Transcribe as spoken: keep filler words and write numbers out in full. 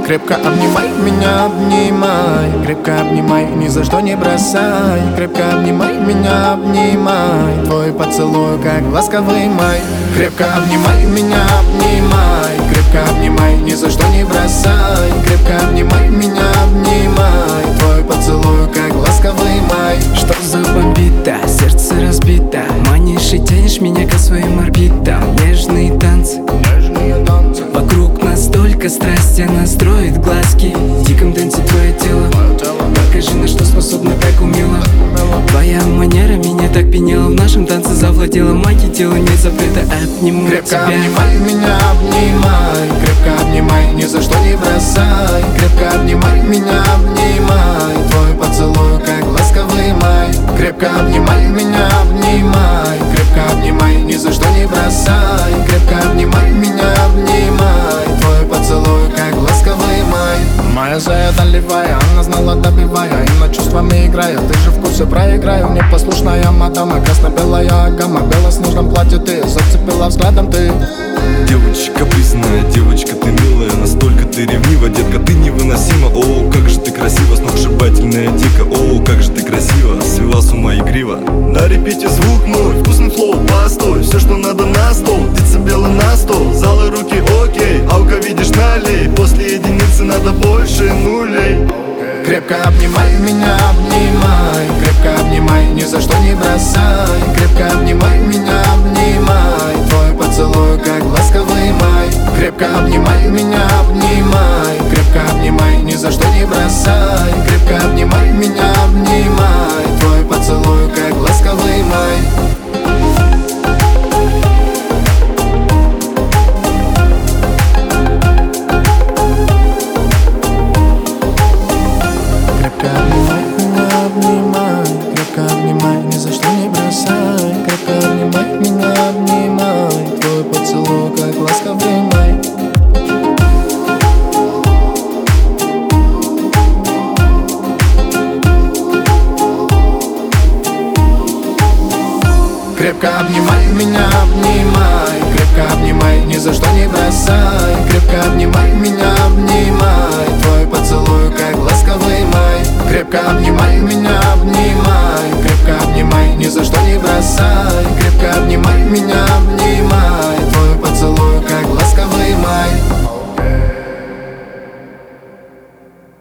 Крепко обнимай меня, обнимай. Крепко обнимай, ни за что не бросай. Крепко обнимай меня, обнимай. Твой поцелуй, как ласковый май. Крепко обнимай меня, обнимай. Крепко обнимай, ни за что не бросай. Крепко обнимай меня, обнимай. Твой поцелуй, как ласковый май. Что за бомбита, сердце разбито. Манишь и тянешь меня к своим орбитам. Нежные танцы, Нежные танцы. вокруг нас столько страсти, она строит глазки. В диком танце твое тело, покажи, на что способна так умело. Твоя манера меня так пьяняла, в нашем танце завладела магия, тело нет запрета, обниму Крепко тебя. обнимай меня, обнимай. Крепко обнимай, ни за что не бросай. Крепко обнимай меня, обнимай. Твой поцелуй, как ласковый май. Крепко обнимай меня, обнимай. Крепко обнимай, ни за что не бросай. Крепко обнимай меня, обнимай. Твой поцелуй, как ласковый май. Моя зая доливая, она знала добивая. И над чувствами играя, ты же в курсе проиграю. Непослушная мадама, красно-белая гамма. В белоснежном платье ты зацепила взглядом ты. Девочка капризная, девочка ты милая. Настолько ты ревнива, детка, ты невыносима. О, как же ты красива, сногсшибательная дико. О, как же ты красива, свела с ума игриво. На репите звук мой, вкусный флоу, постой. Все, что надо на стол, децибелы на стол. Залы руки окей, аука видишь налей. После единицы надо больше нулей. Крепко обнимай меня, обнимай. Крепко обнимай, ни за что не бросай. Крепко обнимай меня, обнимай. Твой поцелуй, как ласковый май. Крепко обнимай меня, обнимай. Крепко обнимай, ни за что не бросай. Крепко обнимай меня, обнимай. Твой поцелуй, как ласковый май. Крепко обнимай меня, обнимай. Крепко обнимай, ни за что не бросай. Крепко обнимай меня, обнимай. Твой поцелуй, как ласковый май. Крепко обнимай меня, обнимай. Крепко обнимай, ни за что не бросай. Крепко обнимай меня, обнимай. Твой поцелуй, как ласковый май. Крепко обнимай меня, обнимай. Крепко обнимай, ни за что не бросай. Крепко обнимай меня, обнимай. Твой поцелуй, как ласковый май.